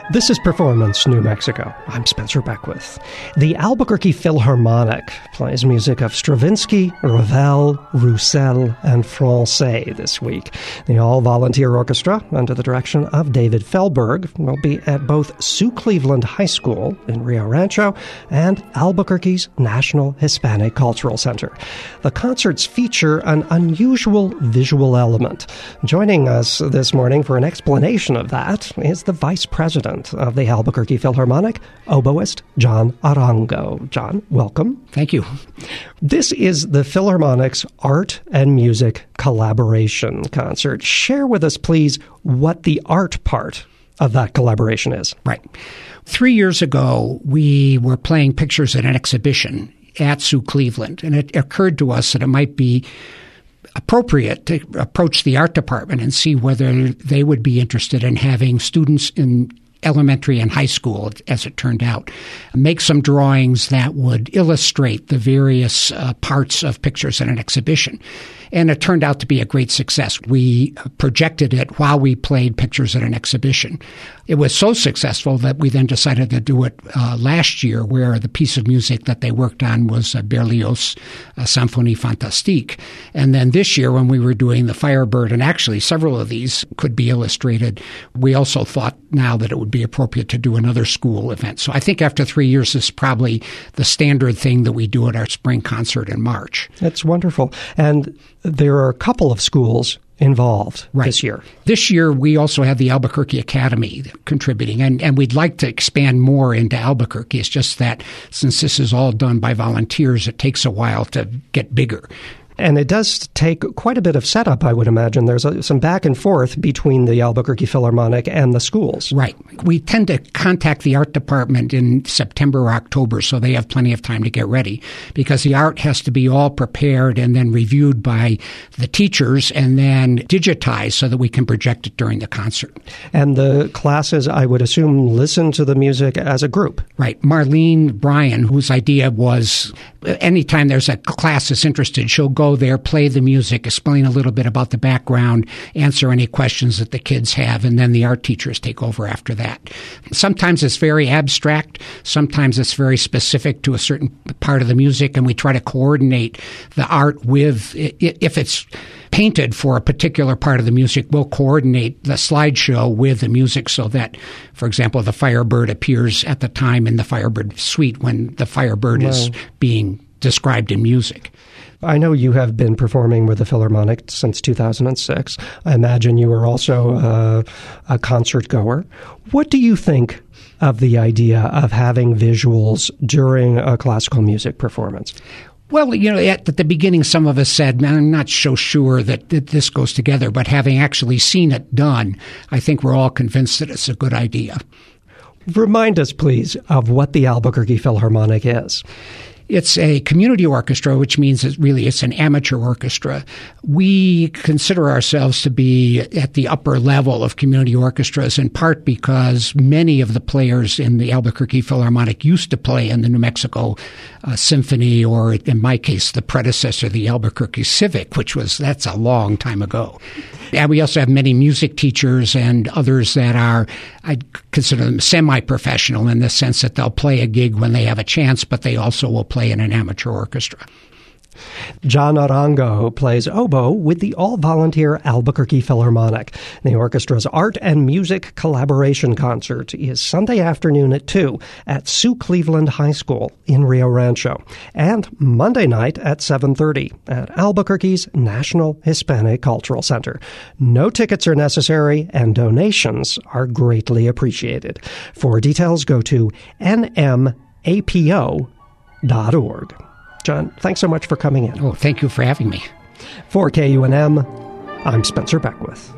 This is Performance New Mexico. I'm Spencer Beckwith. The Albuquerque Philharmonic plays music of Stravinsky, Ravel, Roussel, and Francais this week. The all-volunteer orchestra, under the direction of David Fehlberg, will be at both Sue Cleveland High School in Rio Rancho and Albuquerque's National Hispanic Cultural Center. The concerts feature an unusual visual element. Joining us this morning for an explanation of that is the Vice President of the Albuquerque Philharmonic, oboist John Arango. John, welcome. Thank you. This is the Philharmonic's Art and Music Collaboration Concert. Share with us, please, what the art part of that collaboration is. Right. 3 years ago, we were playing pictures at an exhibition at Sue Cleveland, and it occurred to us that it might be appropriate to approach the art department and see whether they would be interested in having students in elementary and high school, as it turned out, make some drawings that would illustrate the various parts of pictures in an exhibition. And it turned out to be a great success. We projected it while we played pictures at an exhibition. It was so successful that we then decided to do it last year, where the piece of music that they worked on was Berlioz' Symphonie Fantastique. And then this year, when we were doing the Firebird, and actually several of these could be illustrated, we also thought now that it would be appropriate to do another school event. So I think after 3 years, this is probably the standard thing that we do at our spring concert in March. That's wonderful. And there are a couple of schools involved this year. This year, we also have the Albuquerque Academy contributing, and we'd like to expand more into Albuquerque. It's just that since this is all done by volunteers, it takes a while to get bigger. And it does take quite a bit of setup, I would imagine. There's some back and forth between the Albuquerque Philharmonic and the schools. Right. We tend to contact the art department in September or October, so they have plenty of time to get ready, because the art has to be all prepared and then reviewed by the teachers and then digitized so that we can project it during the concert. And the classes, I would assume, listen to the music as a group. Right. Marlene Bryan, whose idea was anytime there's a class that's interested, she'll go there, play the music, explain a little bit about the background, answer any questions that the kids have, and then the art teachers take over after that. Sometimes it's very abstract. Sometimes it's very specific to a certain part of the music, and we try to coordinate the art with, if it's painted for a particular part of the music, we'll coordinate the slideshow with the music so that, for example, the Firebird appears at the time in the Firebird suite when the Firebird is being described in music. I know you have been performing with the Philharmonic since 2006. I imagine you are also a concert goer. What do you think of the idea of having visuals during a classical music performance? Well, at the beginning, some of us said, I'm not so sure that this goes together, but having actually seen it done, I think we're all convinced that it's a good idea. Remind us, please, of what the Albuquerque Philharmonic is. It's a community orchestra, which means it's an amateur orchestra. We consider ourselves to be at the upper level of community orchestras, in part because many of the players in the Albuquerque Philharmonic used to play in the New Mexico Symphony, or in my case, the predecessor, the Albuquerque Civic, that's a long time ago. And we also have many music teachers and others that are, I'd consider them semi-professional in the sense that they'll play a gig when they have a chance, but they also will play in an amateur orchestra. John Arango plays oboe with the all-volunteer Albuquerque Philharmonic. The orchestra's Art and Music Collaboration Concert is Sunday afternoon at 2 at Sue Cleveland High School in Rio Rancho, and Monday night at 7:30 at Albuquerque's National Hispanic Cultural Center. No tickets are necessary, and donations are greatly appreciated. For details, go to nmapo.org. John, thanks so much for coming in. Oh, thank you for having me. For KUNM, I'm Spencer Beckwith.